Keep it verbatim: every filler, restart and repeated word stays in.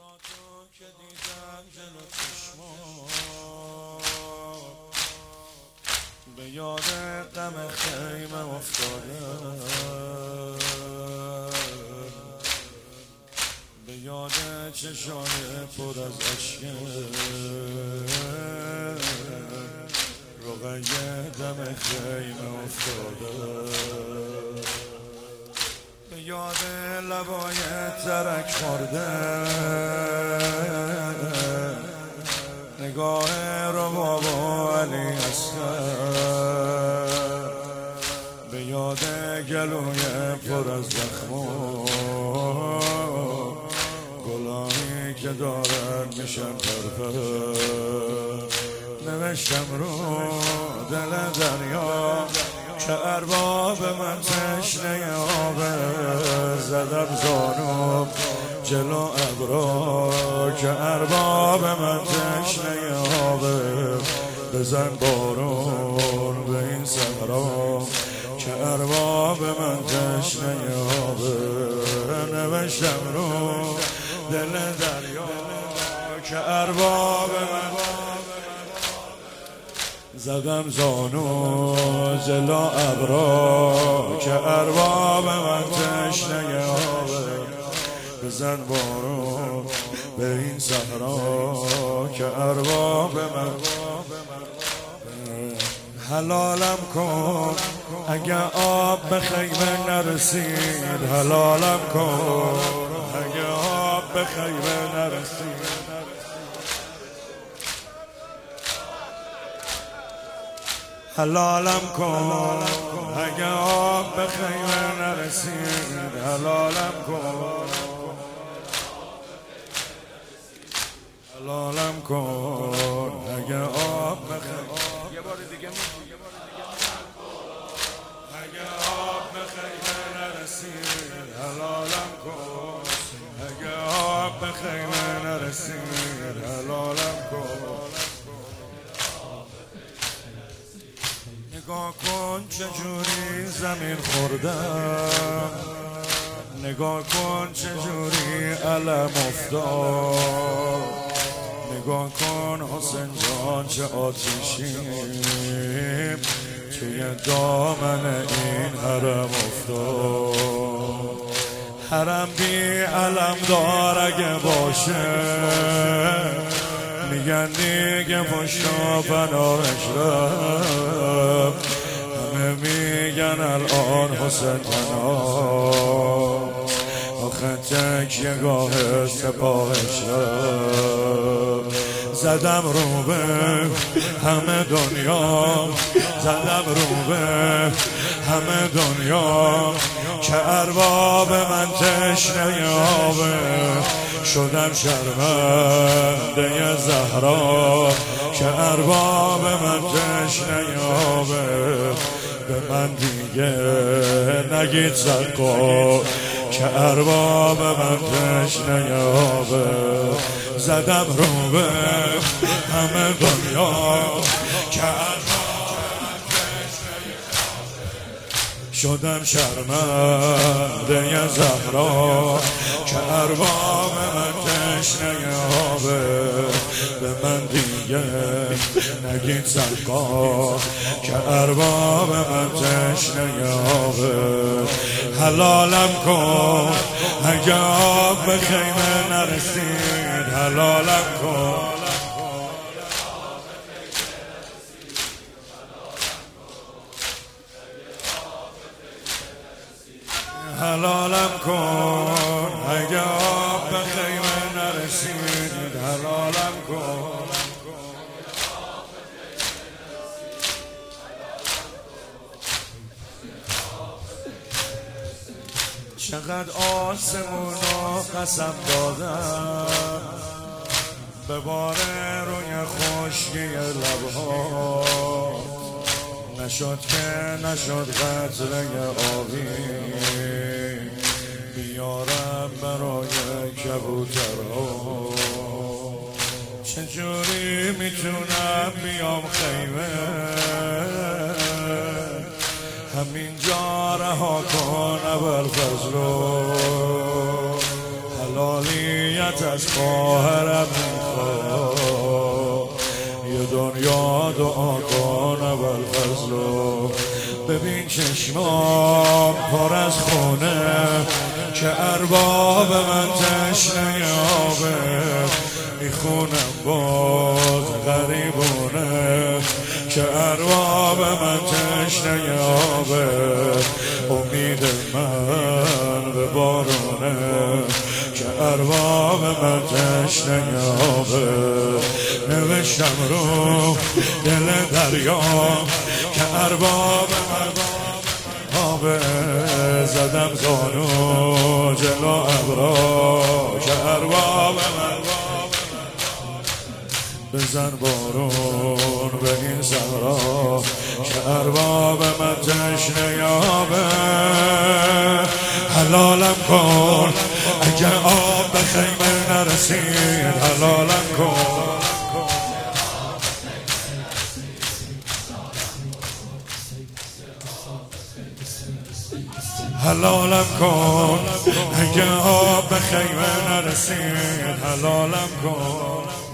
نگاه تو که دیدم جلو چشمات به یاد غم خیمه افتادم، به یاد چشان پر از اشک رقیه دم خیمه افتادم، به یاد لبای ترک خورده نگاه رباب و علی اصغر، به یاد گلوی پر از زخم گلامی که دارن میشن پرپر، نوشتم رو دل دریا که ارباب من تشنه آبه، زدم زانو جلو ابرا که ارباب من تشنه آبه، بزن بارون به این صحرا که ارباب من تشنه آبه، نوشتم رو دل دریا که ارباب من، زدم زانو جلو ابرا که ارباب من تشنه آبه، بزن بارون به این صحرا که ارباب من، حلالم کن اگه آب به خیمه نرسید، حلالم کن اگه آب به خیمه نرسید، حلالم کن اگه آب به خیمه نرسید، حلالم کن حلالم کن اگه آب به خیمه، یه بار دیگه اگه آب به خیمه نرسید، حلالم کن اگه آب به خیمه نرسید، حلالم کن، نگاه کن چجوری زمین خوردم، نگاه کن چجوری علم افتاد، نگاه کن حسین جان چه آتیشیم توی دامن این حرم افتاد، حرم بی علم دار اگه باشه میگن دیگه پشتا پناهش رفت، همه میگن الان حسین پناه آخه تک یه گاه سپاهش رفت، زدم رو به همه دنیا، زدم رو به همه دنیا که ارباب من تشنه آبه، شدم شرمنده زهرا که ارباب من تشنه آبه، به من دیگه نگید سقا که ارباب من تشنه آبه، زدم رو به همه دنیا که ارباب من تشنه آبه، شدم شرمنده زهرا که ارباب من تشنه آبه، به من دیگه نگید سقا که ارباب من تشنه آبه، حلالم کن اگه آب به خیمه نرسید، حلالم کن حلالم کن اگه آب به خیمه نرسید، حلالم کن چقدر آسمونا قسم دادم به بار روی خشکی لبها، نشد که نشد قطره آبی بیارم برای کبوترها، چجوری میتونم بیام خیمه همینجا رها کن ابوالفضل رو، حالا خالیت از خواهرم میخواد یه دنیا دعا کن اول فضلو ببین چشمام پر از خونه که ارباب من تشنه آبه میخونم باز غریبونه که ارباب من تشنه آبه امید من به بارونه که ارباب من تشنه آبه نوشتم رو دل دریا که ارباب من آبه زدم زانو جلو ابرا که ارباب من بزن بارون به این صحرا که ارباب من تشنه آبه حلالم کن اگه آب به خیمه نرسید حلالم کن حلالم کن اگه آب به خیمه نرسید حلالم کن